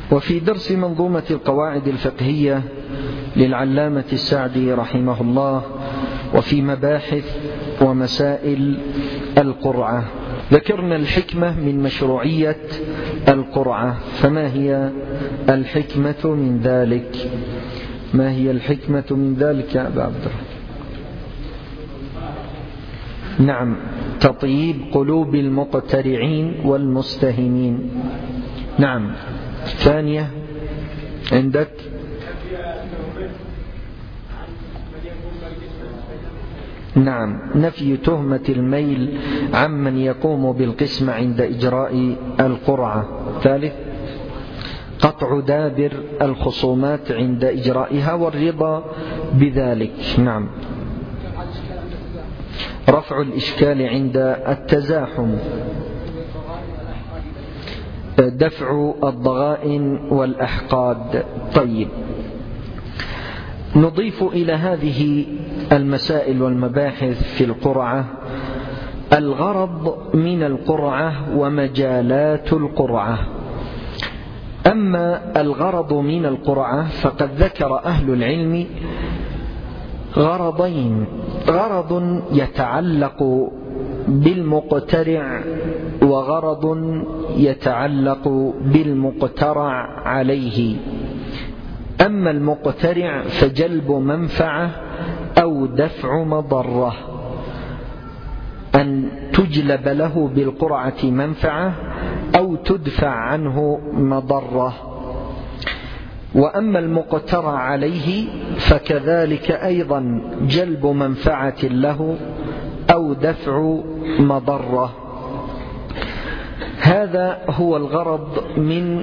وفي درس منظومة القواعد الفقهية للعلامة السعدي رحمه الله وفي مباحث ومسائل القرعة ذكرنا الحكمة من مشروعية القرعة، فما هي الحكمة من ذلك؟ ما هي الحكمة من ذلك يا أبا عبد الرحمن؟ نعم، تطيب قلوب المقترعين والمستهمين. نعم. الثانية عندك؟ نعم، نفي تهمة الميل عمن يقوم بالقسم عند إجراء القرعة. ثالث، قطع دابر الخصومات عند إجرائها والرضا بذلك. نعم، رفع الإشكال عند التزاحم، دفع الضغائن والأحقاد. طيب، نضيف إلى هذه المسائل والمباحث في القرعة الغرض من القرعة ومجالات القرعة. أما الغرض من القرعة فقد ذكر أهل العلم غرضين: غرض يتعلق بالمقترع وغرض يتعلق بالمقترع عليه. أما المقترع فجلب منفعة أو دفع مضرة، أن تجلب له بالقرعة منفعة أو تدفع عنه مضرة. وأما المقترع عليه فكذلك أيضا جلب منفعة له أو دفع مضرة. هذا هو الغرض من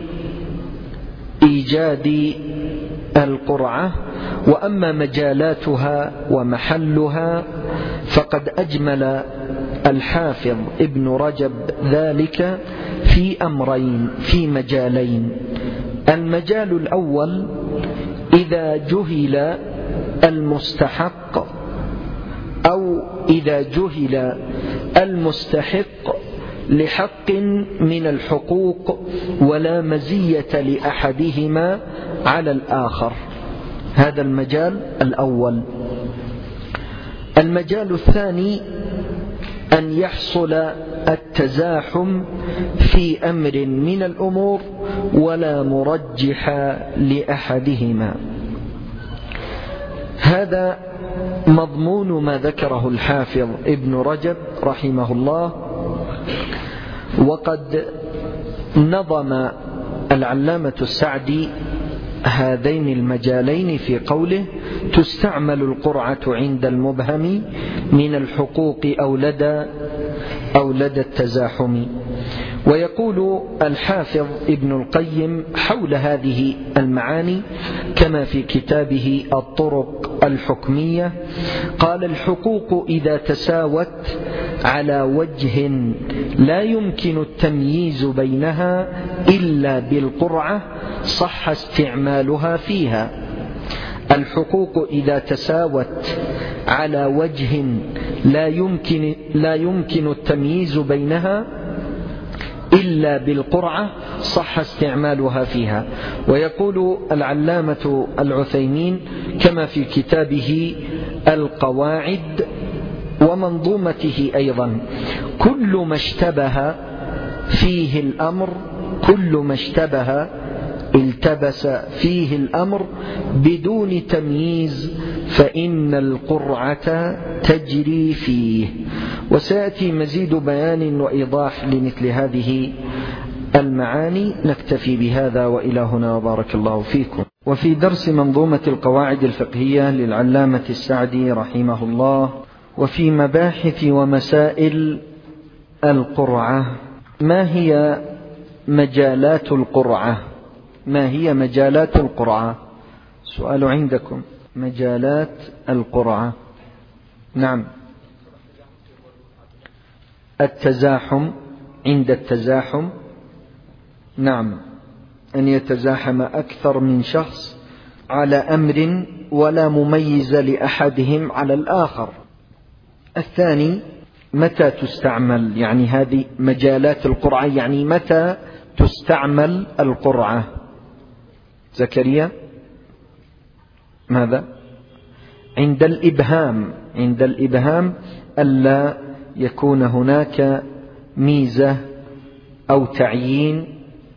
إيجاد القرعة. وأما مجالاتها ومحلها فقد أجمل الحافظ ابن رجب ذلك في أمرين، في مجالين. المجال الأول: إذا جهل المستحق أو إذا جهل المستحق لحق من الحقوق ولا مزية لأحدهما على الآخر. هذا المجال الأول. المجال الثاني: أن يحصل التزاحم في أمر من الأمور ولا مرجح لأحدهما. هذا مضمون ما ذكره الحافظ ابن رجب رحمه الله. وقد نظم العلامة السعدي هذين المجالين في قوله: تستعمل القرعة عند المبهم من الحقوق أو لدى التزاحم. ويقول الحافظ ابن القيم حول هذه المعاني كما في كتابه الطرق الحكمية، قال: الحقوق إذا تساوت على وجه لا يمكن التمييز بينها إلا بالقرعة صح استعمالها فيها. الحقوق إذا تساوت على وجه لا يمكن التمييز بينها إلا بالقرعة صح استعمالها فيها. ويقول العلامة العثيمين كما في كتابه القواعد ومنظومته أيضا: كل ما اشتبه فيه الأمر، كل ما اشتبه التبس فيه الأمر بدون تمييز فإن القرعة تجري فيه. وسيأتي مزيد بيان وإيضاح لمثل هذه المعاني. نكتفي بهذا وإلى هنا، وبارك الله فيكم. وفي درس منظومة القواعد الفقهية للعلامة السعدي رحمه الله وفي مباحث ومسائل القرعة: ما هي مجالات القرعة؟ ما هي مجالات القرعة؟ سؤال عندكم. مجالات القرعة. نعم، التزاحم، عند التزاحم. نعم، أن يتزاحم أكثر من شخص على أمر ولا مميز لأحدهم على الآخر. الثاني: متى تستعمل، يعني هذه مجالات القرعة، يعني متى تستعمل القرعة. زكريا ماذا؟ عند الإبهام ألا يكون هناك ميزة أو تعيين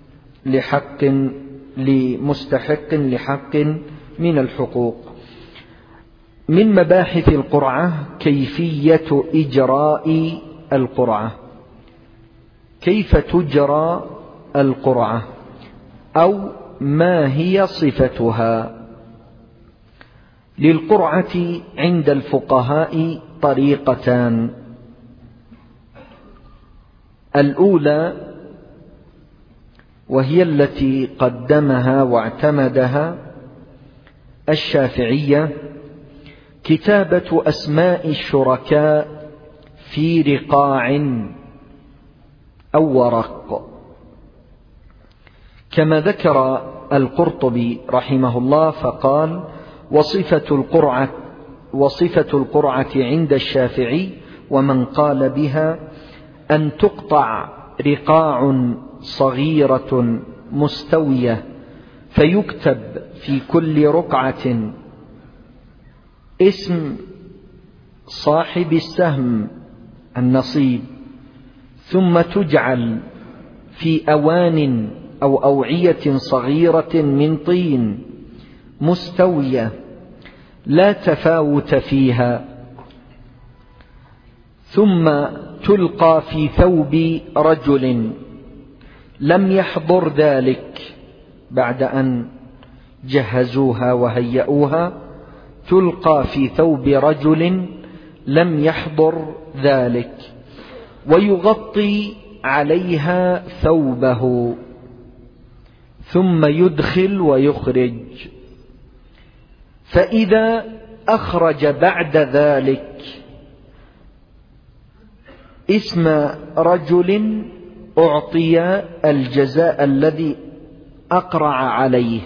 لمستحق لحق من الحقوق. من مباحث القرعة كيفية إجراء القرعة، كيف تجرى القرعة أو ما هي صفتها. للقرعة عند الفقهاء طريقتان: الأولى وهي التي قدمها واعتمدها الشافعية، كتابة أسماء الشركاء في رقاع أو ورق، كما ذكر القرطبي رحمه الله فقال: وصفة القرعة عند الشافعي ومن قال بها أن تقطع رقاع صغيرة مستوية، فيكتب في كل رقعة اسم صاحب السهم النصيب، ثم تجعل في أوان أو أوعية صغيرة من طين مستوية لا تفاوت فيها، ثم تلقى في ثوب رجل لم يحضر ذلك، بعد أن جهزوها وهيئوها تلقى في ثوب رجل لم يحضر ذلك، ويغطي عليها ثوبه، ثم يدخل ويخرج. فإذا أخرج بعد ذلك اسم رجل أعطي الجزاء الذي أقرع عليه.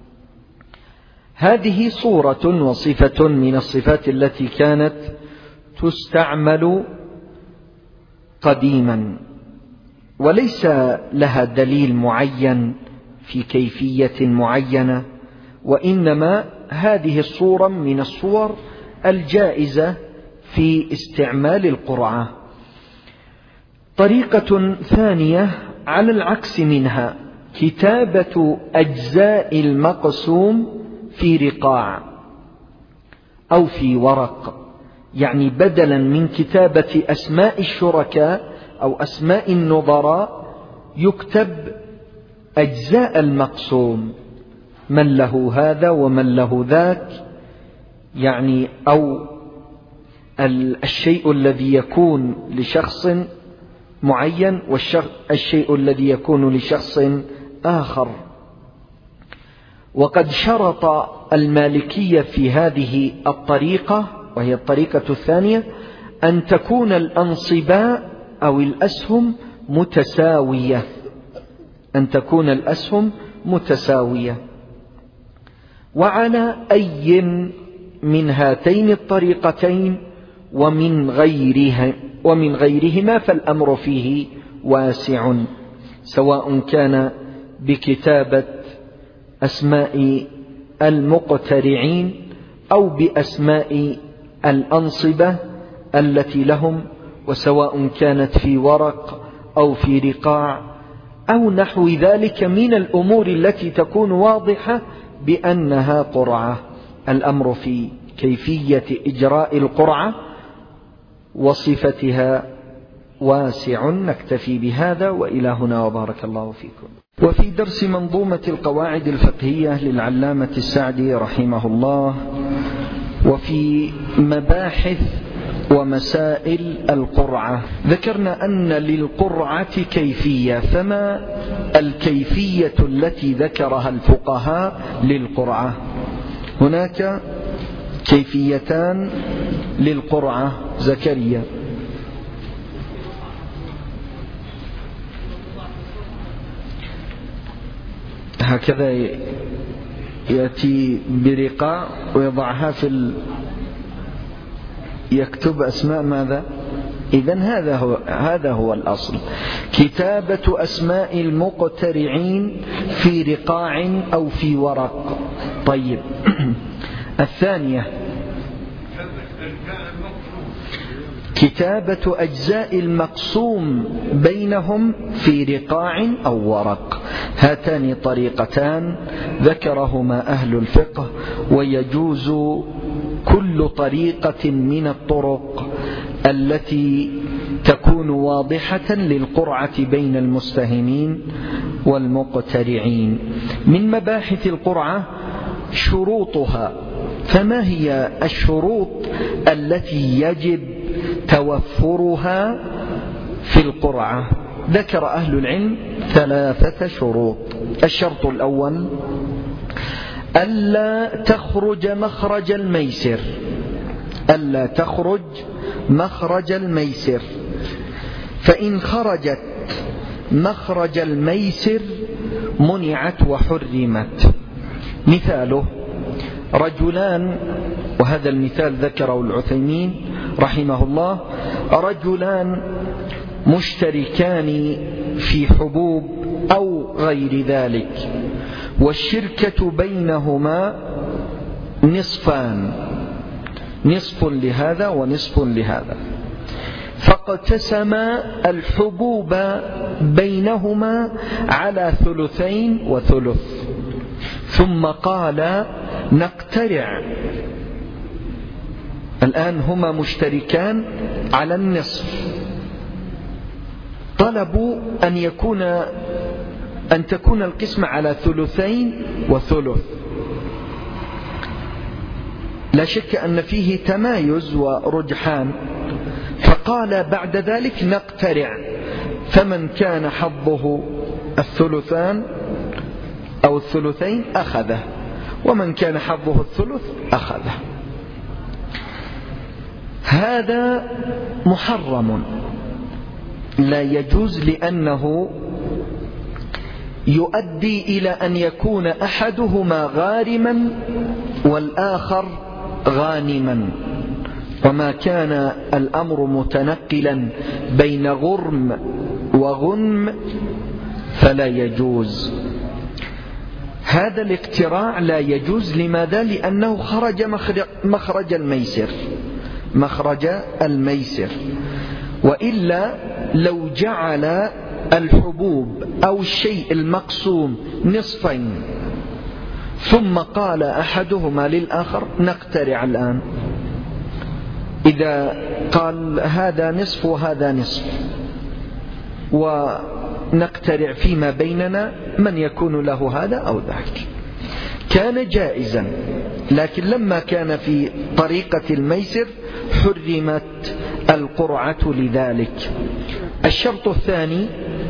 هذه صورة وصفة من الصفات التي كانت تستعمل قديما، وليس لها دليل معين في كيفية معينة، وإنما هذه الصورة من الصور الجائزة في استعمال القرعة. طريقة ثانية على العكس منها، كتابة أجزاء المقسوم في رقاع أو في ورق، يعني بدلا من كتابة أسماء الشركاء أو أسماء النظراء يكتب أجزاء المقسوم، من له هذا ومن له ذاك، يعني أو الشيء الذي يكون لشخص معين والشيء الذي يكون لشخص آخر. وقد شرط المالكية في هذه الطريقة، وهي الطريقة الثانية، أن تكون الأنصباء أو الأسهم متساوية، أن تكون الأسهم متساوية. وعلى أي من هاتين الطريقتين ومن غيرهما فالأمر فيه واسع، سواء كان بكتابة أسماء المقترعين أو بأسماء الأنصبة التي لهم، وسواء كانت في ورق أو في رقاع أو نحو ذلك من الأمور التي تكون واضحة بأنها قرعة. الأمر في كيفية إجراء القرعة وصفتها واسع. نكتفي بهذا وإلى هنا، وبارك الله فيكم. وفي درس منظومة القواعد الفقهية للعلامة السعدي رحمه الله، وفي مباحث ومسائل القرعة، ذكرنا أن للقرعة كيفية، فما الكيفية التي ذكرها الفقهاء للقرعة؟ هناك كيفيتان للقرعة. زكريا. هكذا يأتي برقاع ويضعها يكتب أسماء ماذا؟ إذن هذا هو الأصل، كتابة أسماء المقترعين في رقاع أو في ورق. طيب الثانية كتابة أجزاء المقسوم بينهم في رقاع أو ورق. هاتان طريقتان ذكرهما أهل الفقه، ويجوز كل طريقة من الطرق التي تكون واضحة للقرعة بين المستهمين والمقترعين. من مباحث القرعة شروطها، فما هي الشروط التي يجب توفرها في القرعة؟ ذكر أهل العلم 3 شروط. الشرط الأول ألا تخرج مخرج الميسر، ألا تخرج مخرج الميسر، فإن خرجت مخرج الميسر منعت وحرمت. مثاله رجلان، وهذا المثال ذكره العثيمين رحمه الله، رجلان مشتركان في حبوب أو غير ذلك، والشركة بينهما نصفان، نصف لهذا ونصف لهذا، فاقتسما الحبوب بينهما على 2 وثلث، ثم قال نقترع. الآن هما مشتركان على النصف، طلبوا أن تكون القسمة على 2 وثلث. لا شك أن فيه تمايز ورجحان، فقال بعد ذلك نقترع، فمن كان حظه 2 أو 2 أخذه، ومن كان حظه 1 أخذه. هذا محرم لا يجوز، لأنه يؤدي إلى أن يكون أحدهما غارما والآخر غانما، وما كان الأمر متنقلا بين غرم وغنم فلا يجوز. هذا الاقتراع لا يجوز. لماذا؟ لأنه خرج مخرج الميسر، مخرج الميسر. وإلا لو جعل الحبوب أو الشيء المقسوم نصفين، ثم قال أحدهما للآخر نقترع الآن، إذا قال هذا نصف وهذا نصف ونقترع فيما بيننا من يكون له هذا أو ذاك، كان جائزا. لكن لما كان في طريقة الميسر حرمت القرعة لذلك. الشرط الثاني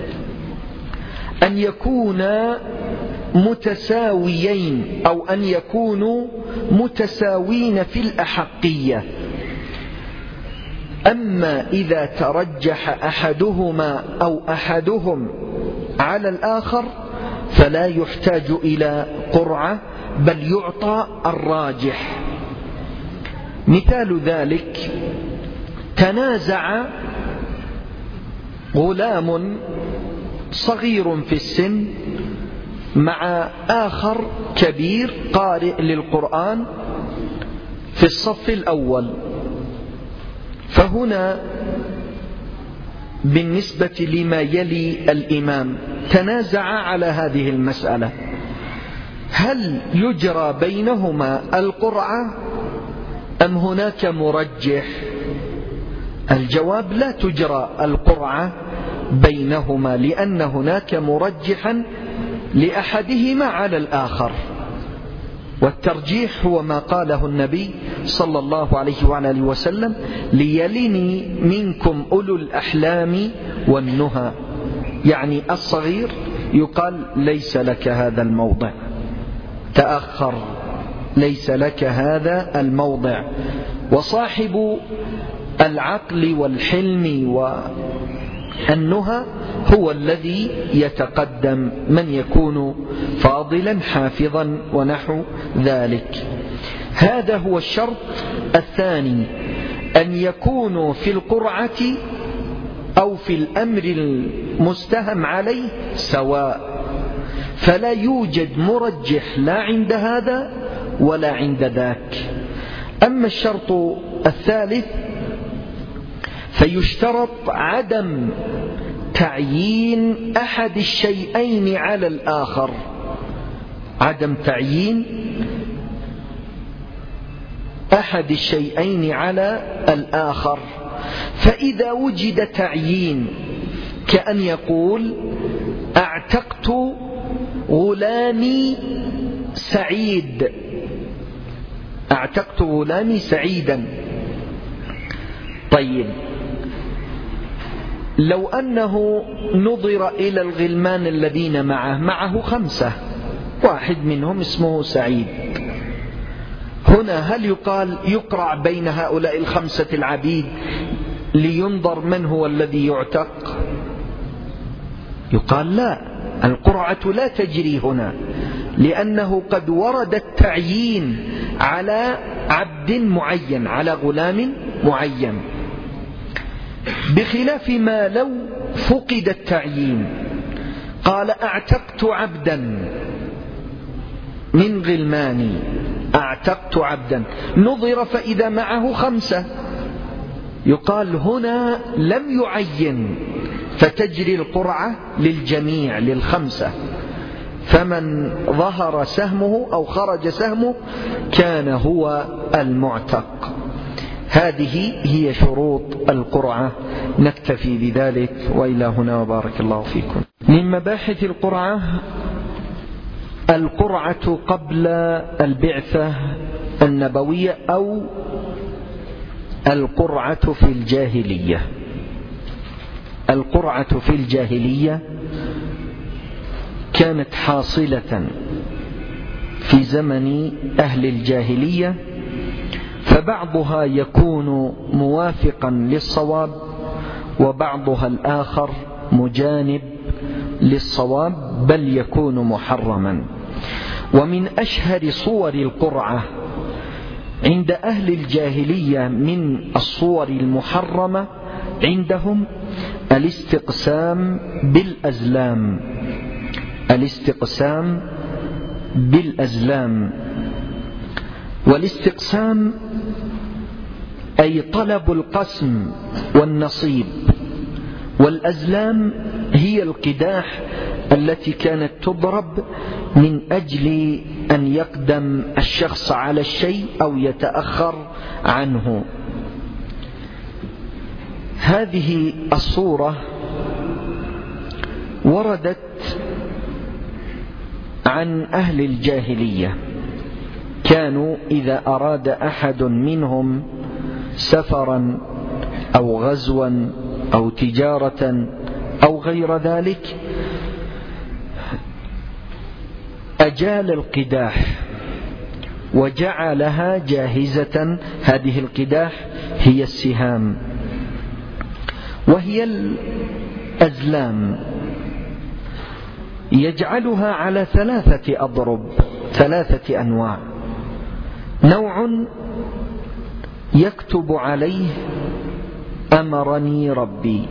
أن يكونا متساويين، أو أن يكونوا متساوين في الأحقية. أما إذا ترجح أحدهما أو أحدهم على الآخر فلا يحتاج إلى قرعة، بل يعطى الراجح. مثال ذلك تنازع غلام صغير في السن مع آخر كبير قارئ للقرآن في الصف الأول، فهنا بالنسبة لما يلي الإمام تنازع على هذه المسألة، هل يجرى بينهما القرعة أم هناك مرجح؟ الجواب لا تجرى القرعة بينهما، لأن هناك مرجحا لأحدهما على الآخر، والترجيح هو ما قاله النبي صلى الله عليه وعلى آله وسلم: ليلني منكم أولو الأحلام والنهى. يعني الصغير يقال ليس لك هذا الموضع، تأخر، ليس لك هذا الموضع. وصاحب العقل والحلم والنهى هو الذي يتقدم، من يكون فاضلا حافظا ونحو ذلك. هذا هو الشرط الثاني، أن يكونوا في القرعة أو في الأمر المستهم عليه سواء، فلا يوجد مرجح لا عند هذا ولا عند ذاك. أما الشرط الثالث فيشترط عدم تعيين أحد الشيئين على الآخر، عدم تعيين أحد الشيئين على الآخر. فإذا وجد تعيين كأن يقول أعتقت غلامي سعيد، أعتقت غلامي سعيدا. طيب لو أنه نظر إلى الغلمان الذين معه 5، واحد منهم اسمه سعيد، هنا هل يقرع بين هؤلاء 5 العبيد لينظر من هو الذي يعتق؟ يقال لا، القرعة لا تجري هنا، لأنه قد ورد التعيين على عبد معين، على غلام معين، بخلاف ما لو فقد التعيين. قال أعتقت عبدا من غلماني، أعتقت عبدا، نظر فإذا معه 5، يقال هنا لم يعين، فتجري القرعة للجميع لل5، فمن ظهر سهمه أو خرج سهمه كان هو المعتق. هذه هي شروط القرعة. نكتفي بذلك، وإلى هنا وبارك الله فيكم. من مباحث القرعة القرعة قبل البعثة النبوية أو القرعة في الجاهلية. القرعة في الجاهلية كانت حاصلة في زمن أهل الجاهلية، فبعضها يكون موافقا للصواب وبعضها الآخر مجانب للصواب، بل يكون محرما. ومن أشهر صور القرعة عند أهل الجاهلية من الصور المحرمة عندهم الاستقسام بالأزلام. الاستقسام بالأزلام، والاستقسام أي طلب القسم والنصيب، والأزلام هي القداح التي كانت تضرب من أجل أن يقدم الشخص على الشيء أو يتأخر عنه. هذه الصورة وردت عن أهل الجاهلية، كانوا إذا أراد أحد منهم سفرا أو غزوا أو تجارة أو غير ذلك أجال القداح وجعلها جاهزة. هذه القداح هي السهام، وهي الأزلام، يجعلها على 3 أضرب، 3 أنواع. نوع يكتب عليه أمرني ربي،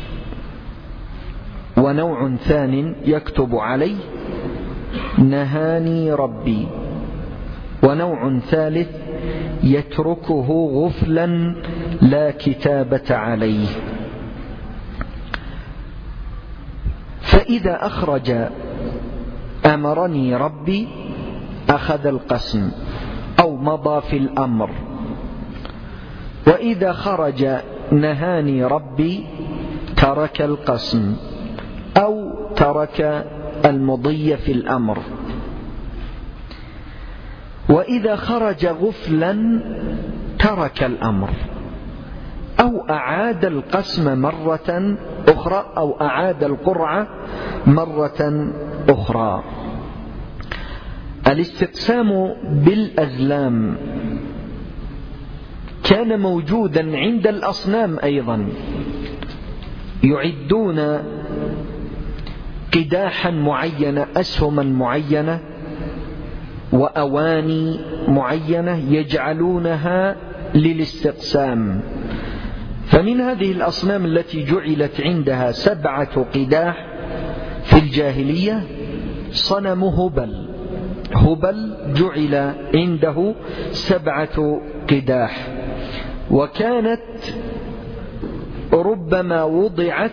ونوع ثاني يكتب عليه نهاني ربي، ونوع ثالث يتركه غفلا لا كتابة عليه. فإذا أخرج أمرني ربي أخذ القسم أو مضى في الأمر، وإذا خرج نهاني ربي ترك القسم أو ترك المضي في الأمر. وإذا خرج غفلا ترك الأمر أو أعاد القسم مرة أخرى أو أعاد القرعة مرة أخرى. الاستقسام بالأزلام كان موجودا عند الأصنام أيضا، يعدون قداحا معينة، أسهما معينة وأواني معينة يجعلونها للاستقسام. فمن هذه الأصنام التي جعلت عندها 7 قداح في الجاهلية صنم هبل. هبل جعل عنده 7 قداح، وكانت ربما وضعت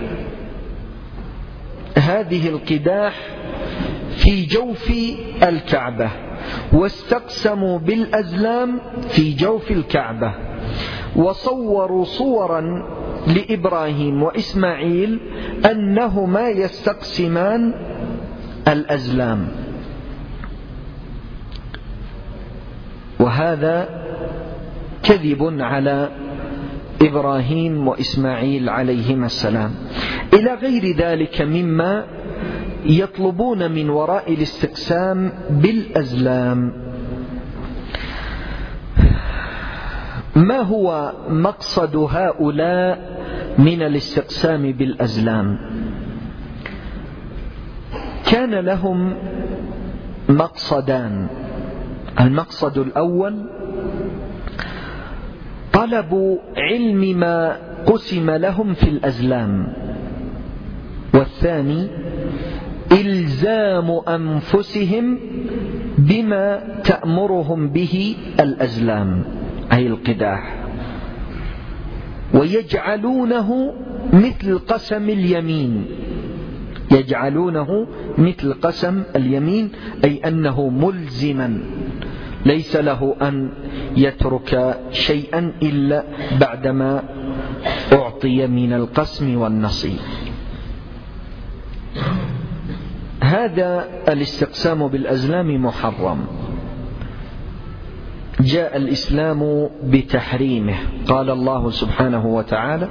هذه القداح في جوف الكعبة، واستقسموا بالأزلام في جوف الكعبة، وصوروا صورا لإبراهيم وإسماعيل أنهما يستقسمان الأزلام. وهذا كذب على إبراهيم وإسماعيل عليهما السلام، إلى غير ذلك مما يطلبون من وراء الاستقسام بالأزلام. ما هو مقصد هؤلاء من الاستقسام بالأزلام؟ كان لهم مقصدان. المقصد الأول طلب علم ما قسم لهم في الأزلام، والثاني إلزام أنفسهم بما تأمرهم به الأزلام أي القداح، ويجعلونه مثل قسم اليمين. يجعلونه مثل قسم اليمين أي أنه ملزما، ليس له أن يترك شيئا إلا بعدما أعطي من القسم والنصيب. هذا الاستقسام بالأزلام محرم، جاء الإسلام بتحريمه. قال الله سبحانه وتعالى: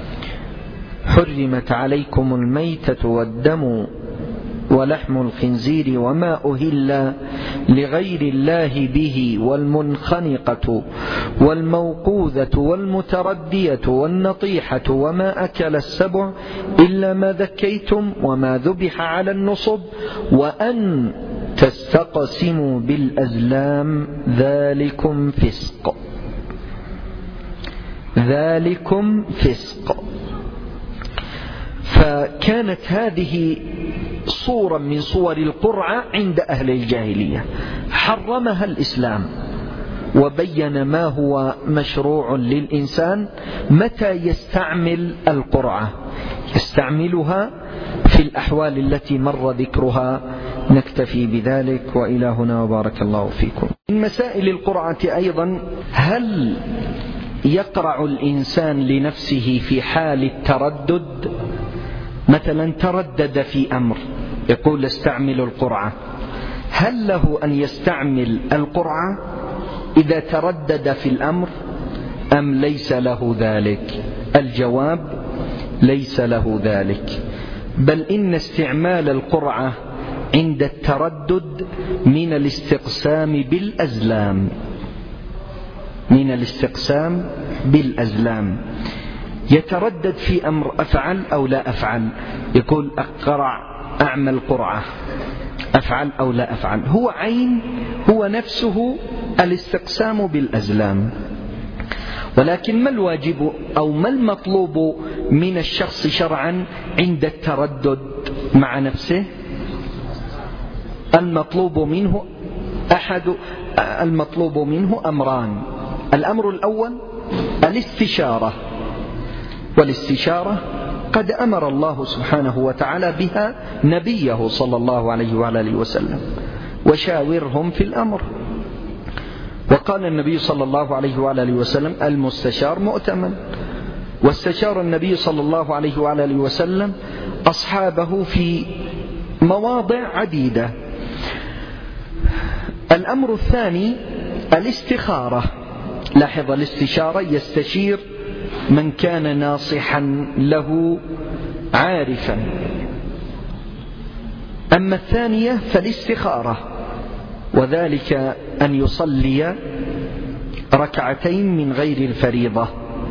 حرمت عليكم الميتة والدم ولحم الخنزير وما أهل لغير الله به والمنخنقة والموقوذة والمتردية والنطيحة وما أكل السبع إلا ما ذكيتم وما ذبح على النصب وأن تستقسموا بالأزلام ذلكم فسق. ذلكم فسق. فكانت هذه صورة من صور القرعة عند أهل الجاهلية، حرمها الإسلام وبين ما هو مشروع للإنسان متى يستعمل القرعة. يستعملها في الأحوال التي مر ذكرها. نكتفي بذلك، وإلى هنا وبارك الله فيكم. من مسائل القرعة أيضا: هل يقرع الإنسان لنفسه في حال التردد؟ مثلا تردد في أمر يقول استعمل القرعة، هل له أن يستعمل القرعة إذا تردد في الأمر أم ليس له ذلك؟ الجواب: ليس له ذلك، بل إن استعمال القرعة عند التردد من الاستقسام بالأزلام. من الاستقسام بالأزلام. يتردد في أمر أفعل أو لا أفعل، يقول أقرع أعمل قرعة، أفعل أو لا أفعل، هو نفسه الاستقسام بالأزلام. ولكن ما الواجب أو ما المطلوب من الشخص شرعا عند التردد مع نفسه؟ المطلوب منه أمران. الأمر الأول الاستشارة، والاستشارة قد أمر الله سبحانه وتعالى بها نبيه صلى الله عليه وآله وسلم: وشاورهم في الأمر. وقال النبي صلى الله عليه وآله وسلم: المستشار مؤتمن. واستشار النبي صلى الله عليه وآله وسلم أصحابه في مواضع عديدة. الأمر الثاني الاستخارة. لاحظ، الاستشارة يستشير من كان ناصحا له عارفا. أما الثانية فالاستخارة، وذلك أن يصلي ركعتين من غير الفريضة،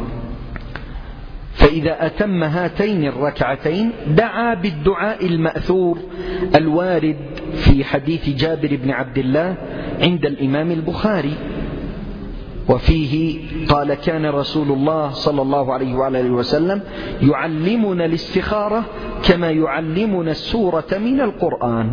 فإذا أتم هاتين الركعتين دعا بالدعاء المأثور الوارد في حديث جابر بن عبد الله عند الإمام البخاري: وفيه قال كان رسول الله صلى الله عليه وآله وسلم يعلمنا الاستخارة كما يعلمنا السورة من القرآن.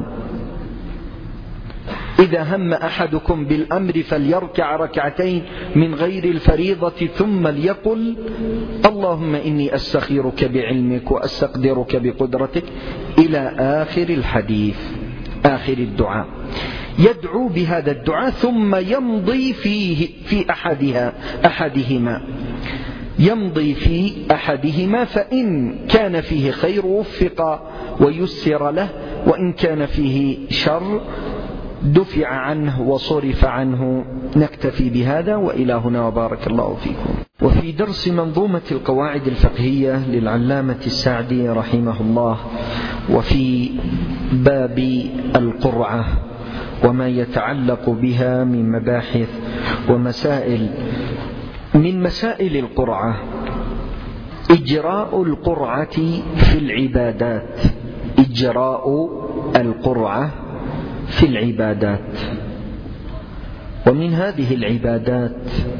إذا هم أحدكم بالأمر فليركع ركعتين من غير الفريضة ثم ليقل اللهم إني أستخيرك بعلمك وأستقدرك بقدرتك إلى آخر الحديث، آخر الدعاء. يدعو بهذا الدعاء ثم يمضي في أحدهما يمضي في أحدهما، فإن كان فيه خير وفق ويسر له، وإن كان فيه شر دفع عنه وصرف عنه. نكتفي بهذا وإلى هنا وبارك الله فيكم. وفي درس منظومة القواعد الفقهية للعلامة السعدي رحمه الله، وفي باب القرعة وما يتعلق بها من مباحث ومسائل، من مسائل القرعة إجراء القرعة في العبادات، إجراء القرعة في العبادات. ومن هذه العبادات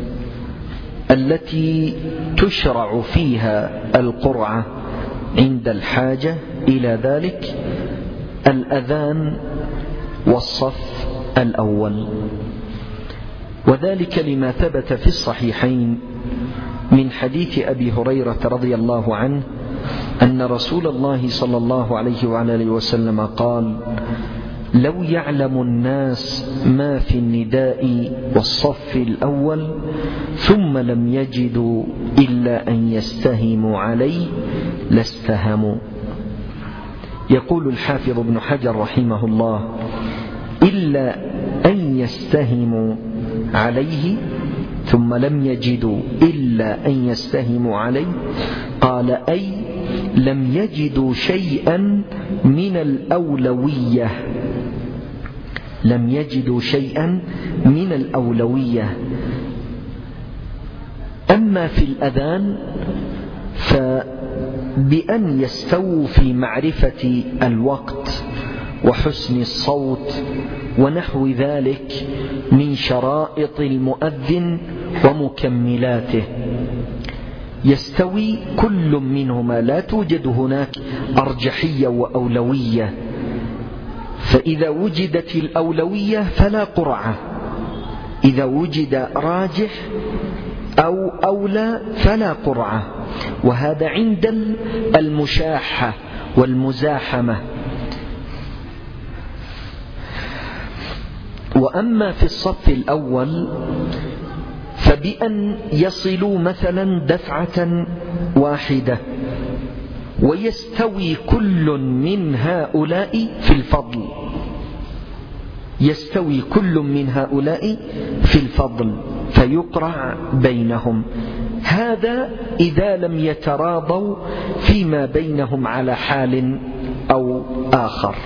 التي تشرع فيها القرعة عند الحاجة إلى ذلك الأذان والصف الأول، وذلك لما ثبت في الصحيحين من حديث أبي هريرة رضي الله عنه أن رسول الله صلى الله عليه وآله وسلم قال: لو يعلم الناس ما في النداء والصف الأول ثم لم يجدوا إلا أن يستهموا عليه لاستهموا. يقول الحافظ ابن حجر رحمه الله: إلا أن يستهموا عليه، ثم لم يجدوا إلا أن يستهموا عليه، قال أي لم يجدوا شيئا من الأولوية، لم يجدوا شيئا من الأولوية. أما في الأذان فبأن يستووا في معرفة الوقت وحسن الصوت ونحو ذلك من شرائط المؤذن ومكملاته، يستوي كل منهما، لا توجد هناك أرجحية وأولوية. فإذا وجدت الأولوية فلا قرعة، إذا وجد راجح أو أولى فلا قرعة، وهذا عند المشاحة والمزاحمة. وأما في الصف الأول فبأن يصلوا مثلا دفعة واحدة ويستوي كل من هؤلاء في الفضل، يستوي كل من هؤلاء في الفضل فيقرع بينهم. هذا إذا لم يتراضوا فيما بينهم على حال أو آخر.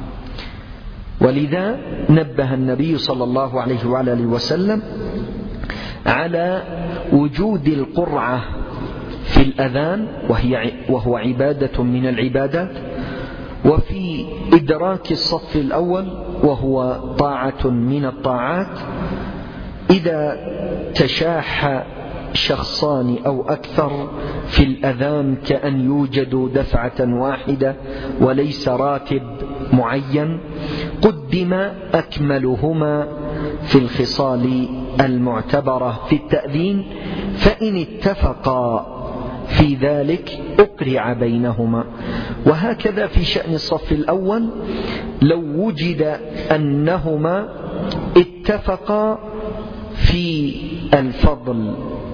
ولذا نبه النبي صلى الله عليه وآله وسلم على وجود القرعة في الأذان، وهو عبادة من العبادات، وفي إدراك الصف الأول وهو طاعة من الطاعات. إذا تشاح شخصان أو أكثر في الأذان كأن يوجد دفعة واحدة وليس راتب معين، قدم أكملهما في الخصال المعتبرة في التأذين، فإن اتفقا في ذلك أقرع بينهما. وهكذا في شأن الصف الأول، لو وجد أنهما اتفقا في الفضل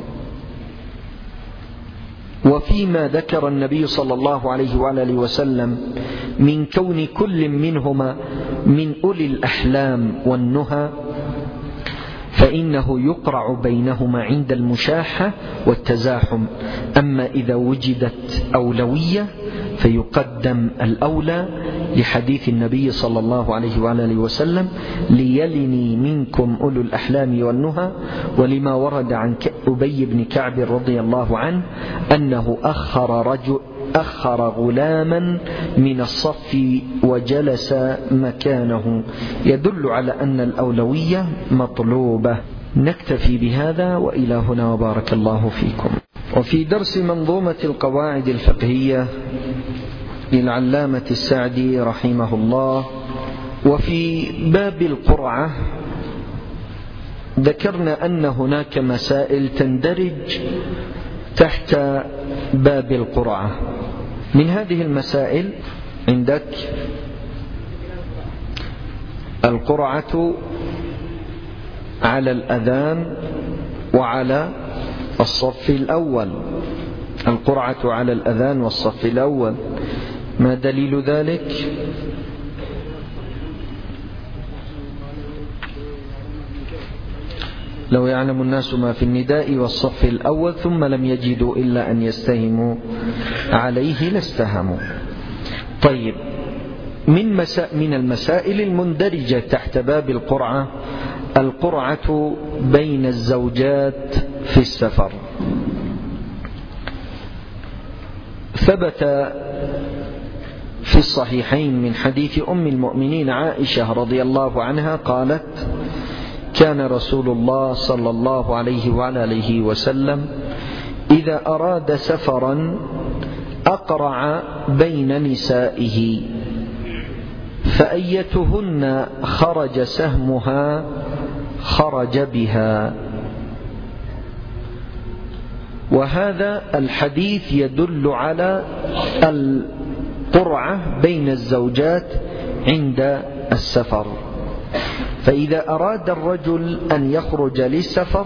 وفيما ذكر النبي صلى الله عليه وآله وسلم من كون كل منهما من أولي الأحلام والنهى، فإنه يقرع بينهما عند المشاحة والتزاحم. أما إذا وجدت أولوية فيقدم الأولى لحديث النبي صلى الله عليه وآله وسلم: ليلني منكم أولو الأحلام والنهى، ولما ورد عن أبي بن كعب رضي الله عنه أنه أخر غلاما من الصف وجلس مكانه، يدل على أن الأولوية مطلوبة. نكتفي بهذا، وإلى هنا وبارك الله فيكم. وفي درس منظومة القواعد الفقهية للعلامة السعدي رحمه الله، وفي باب القرعة ذكرنا أن هناك مسائل تندرج تحت باب القرعة. من هذه المسائل عندك القرعة على الأذان وعلى الصف الأول. القرعة على الأذان والصف الأول، ما دليل ذلك؟ لو يعلم الناس ما في النداء والصف الأول ثم لم يجدوا إلا أن يستهموا عليه لاستهموا. طيب، من المسائل المندرجة تحت باب القرعة القرعة بين الزوجات في السفر. ثبت في الصحيحين من حديث أم المؤمنين عائشة رضي الله عنها قالت: كان رسول الله صلى الله عليه وعلى آله وسلم إذا أراد سفرا أقرع بين نسائه، فأيتهن خرج سهمها خرج بها. وهذا الحديث يدل على القرعة بين الزوجات عند السفر. فإذا أراد الرجل أن يخرج للسفر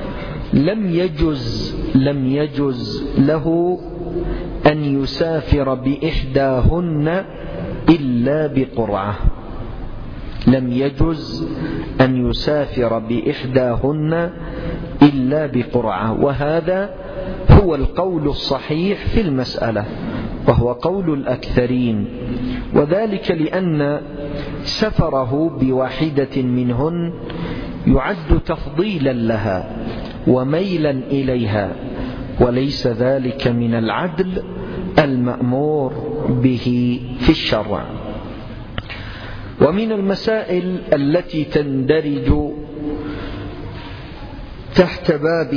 لم يجز له أن يسافر بإحداهن إلا بقرعة. لم يجز أن يسافر بإحداهن إلا بقرعة، وهذا هو القول الصحيح في المسألة، وهو قول الأكثرين، وذلك لأن سفره بواحدة منهن يعد تفضيلا لها وميلا إليها، وليس ذلك من العدل المأمور به في الشرع. ومن المسائل التي تندرج تحت باب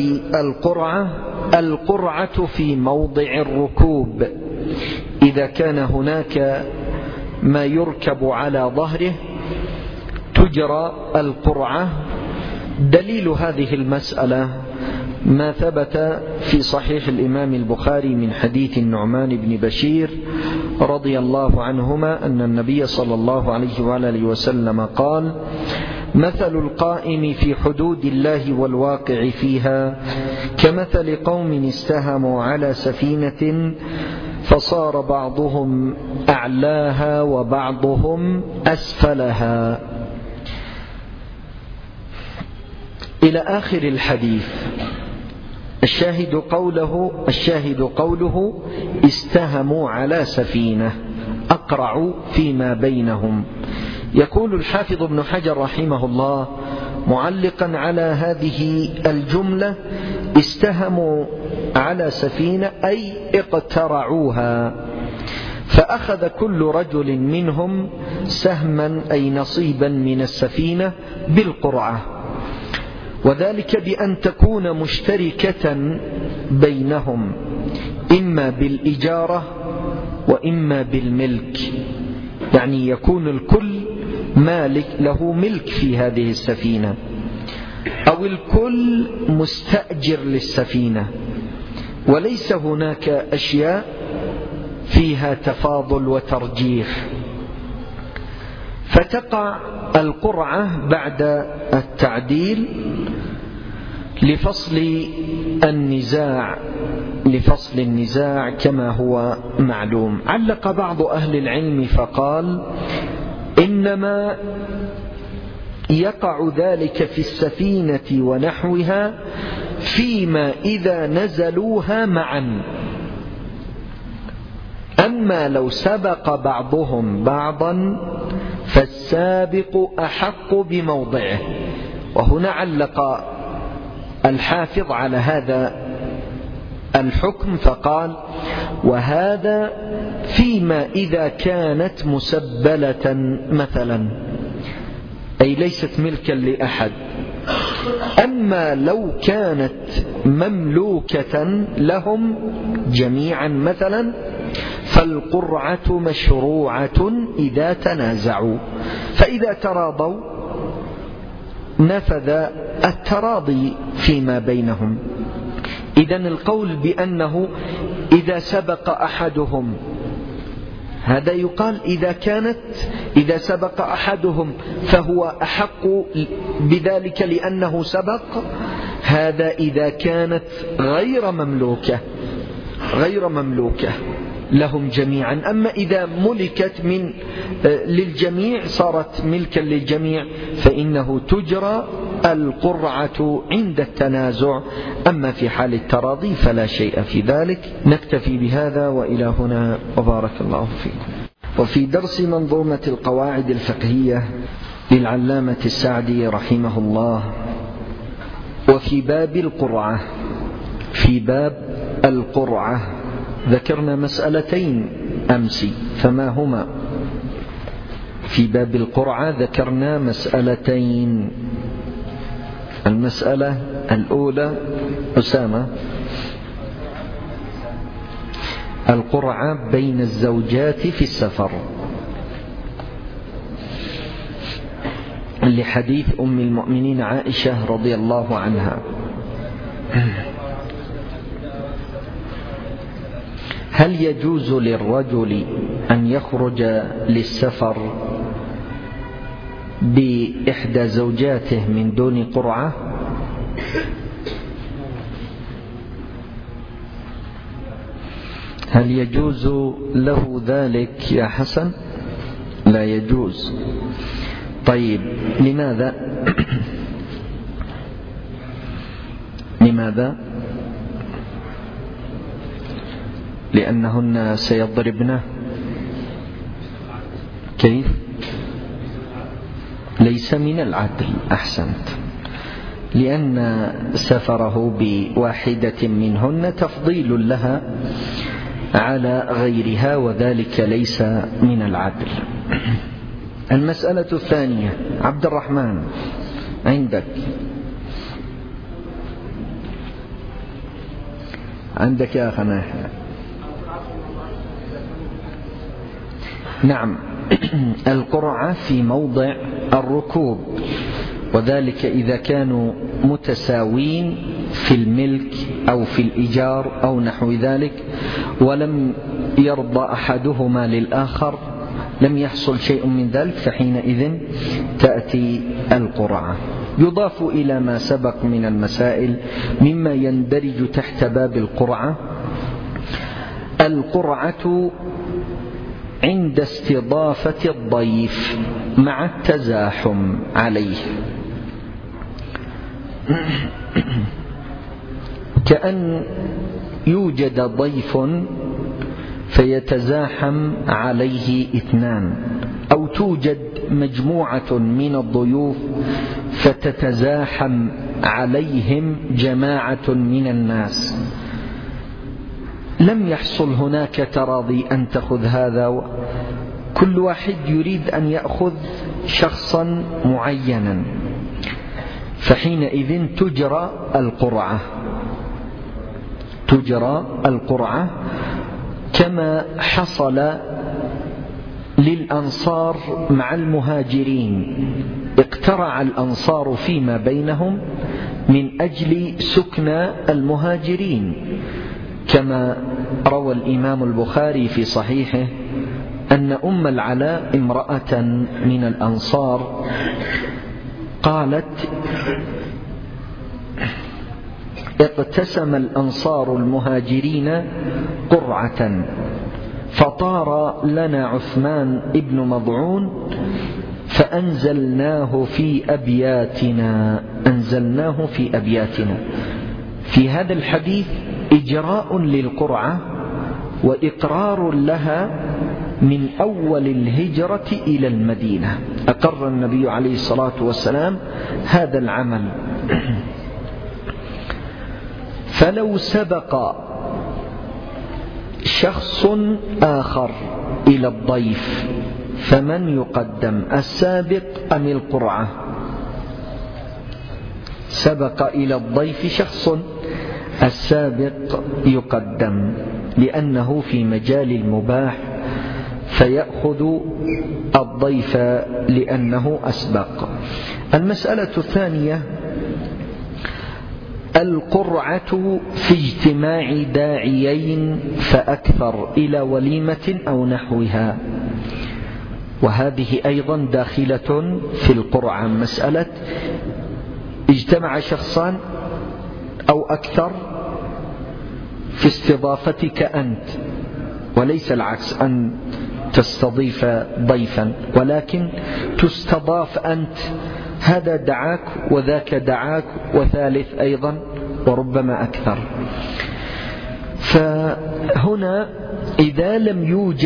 القرعة في موضع الركوب. إذا كان هناك ما يركب على ظهره تجرى القرعة. دليل هذه المسألة ما ثبت في صحيح الإمام البخاري من حديث النعمان بن بشير رضي الله عنهما أن النبي صلى الله عليه وآله وسلم قال: مثل القائم في حدود الله والواقع فيها كمثل قوم استهموا على سفينة فصار بعضهم أعلاها وبعضهم أسفلها، إلى آخر الحديث. الشاهد قوله استهموا على سفينة، أقرعوا فيما بينهم. يقول الحافظ ابن حجر رحمه الله معلقا على هذه الجملة: استهموا على سفينة أي اقترعوها، فأخذ كل رجل منهم سهما أي نصيبا من السفينة بالقرعة، وذلك بأن تكون مشتركة بينهم إما بالإجارة وإما بالملك، يعني يكون الكل مالك له ملك في هذه السفينة، أو الكل مستأجر للسفينة، وليس هناك أشياء فيها تفاضل وترجيح. فتقع القرعة بعد التعديل لفصل النزاع كما هو معلوم. علق بعض أهل العلم فقال: إنما يقع ذلك في السفينة ونحوها فيما إذا نزلوها معا، أما لو سبق بعضهم بعضا فالسابق أحق بموضعه. وهنا علق الحافظ على هذا الحكم فقال: وهذا فيما إذا كانت مسبلة مثلا، أي ليست ملكا لأحد، أما لو كانت مملوكة لهم جميعا مثلا فالقرعة مشروعة إذا تنازعوا، فإذا تراضوا نفذ التراضي فيما بينهم. إذن القول بأنه إذا سبق أحدهم، هذا يقال إذا سبق أحدهم فهو أحق بذلك لأنه سبق، هذا إذا كانت غير مملوكة لهم جميعا. أما إذا ملكت للجميع صارت ملكا للجميع فإنه تجرى القرعة عند التنازع، أما في حال التراضي فلا شيء في ذلك. نكتفي بهذا وإلى هنا وبارك الله فيكم. وفي درس منظومة القواعد الفقهية للعلامة السعدي رحمه الله، وفي باب القرعة ذكرنا مسألتين أمس، فما هما؟ في باب القرعة ذكرنا مسألتين. المسألة الأولى أسامة، القرعة بين الزوجات في السفر، لحديث أم المؤمنين عائشة رضي الله عنها. هل يجوز للرجل أن يخرج للسفر بإحدى زوجاته من دون قرعة؟ هل يجوز له ذلك يا حسن؟ لا يجوز. طيب لماذا؟ لأنهن سيضربنه. كيف؟ ليس من العدل. أحسنت، لأن سفره بواحدة منهن تفضيل لها على غيرها، وذلك ليس من العدل. المسألة الثانية، عبد الرحمن عندك يا أخنا. نعم، القرعة في موضع الركوب، وذلك إذا كانوا متساوين في الملك أو في الإيجار أو نحو ذلك، ولم يرضى أحدهما للآخر، لم يحصل شيء من ذلك، فحينئذ تأتي القرعة. يضاف إلى ما سبق من المسائل مما يندرج تحت باب القرعة عند استضافة الضيف مع التزاحم عليه، كأن يوجد ضيف فيتزاحم عليه اثنان، أو توجد مجموعة من الضيوف فتتزاحم عليهم جماعة من الناس، لم يحصل هناك تراضي أن تأخذ هذا، كل واحد يريد أن يأخذ شخصا معينا، فحينئذ تجرى القرعة كما حصل للأنصار مع المهاجرين. اقترع الأنصار فيما بينهم من أجل سكنى المهاجرين، كما روى الإمام البخاري في صحيحه أن أم العلاء امرأة من الأنصار قالت: اقتسم الأنصار المهاجرين قرعة، فطار لنا عثمان ابن مضعون فأنزلناه في أبياتنا. في هذا الحديث إجراء للقرعة وإقرار لها من أول الهجرة إلى المدينة، أقر النبي عليه الصلاة والسلام هذا العمل. فلو سبق شخص آخر إلى الضيف فمن يقدم، السابق أم القرعة؟ سبق إلى الضيف شخص، السابق يقدم لأنه في مجال المباح، فيأخذ الضيف لأنه أسبق. المسألة الثانية القرعة في اجتماع داعيين فأكثر إلى وليمة أو نحوها، وهذه أيضا داخلة في القرعة. مسألة اجتمع شخصان أو أكثر في استضافتك أنت، وليس العكس أن تستضيف ضيفا، ولكن تستضاف أنت، هذا دعاك وذاك دعاك وثالث أيضا وربما أكثر. فهنا إذا لم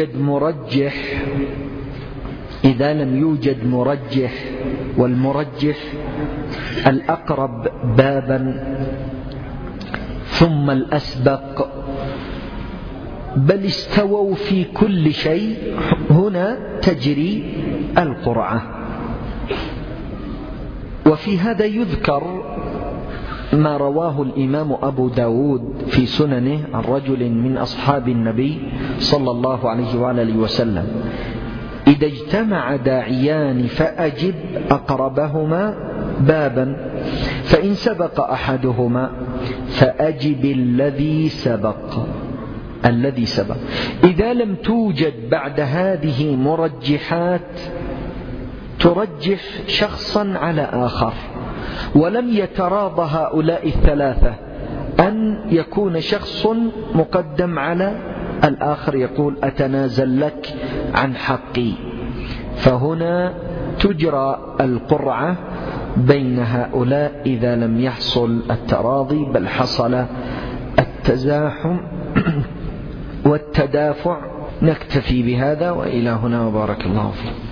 يوجد مرجح والمرجح الأقرب بابا ثم الأسبق، بل استووا في كل شيء، هنا تجري القرعة. وفي هذا يذكر ما رواه الإمام أبو داود في سننه عن رجل من أصحاب النبي صلى الله عليه وآله وسلم: إذا اجتمع داعيان فأجب أقربهما بابا، فإن سبق أحدهما فأجب الذي سبق. إذا لم توجد بعد هذه مرجحات ترجح شخصا على آخر، ولم يتراضى هؤلاء الثلاثة أن يكون شخص مقدم على الآخر يقول أتنازل لك عن حقي، فهنا تجرى القرعة بين هؤلاء إذا لم يحصل التراضي بل حصل التزاحم والتدافع. نكتفي بهذا وإلى هنا وبارك الله فيكم.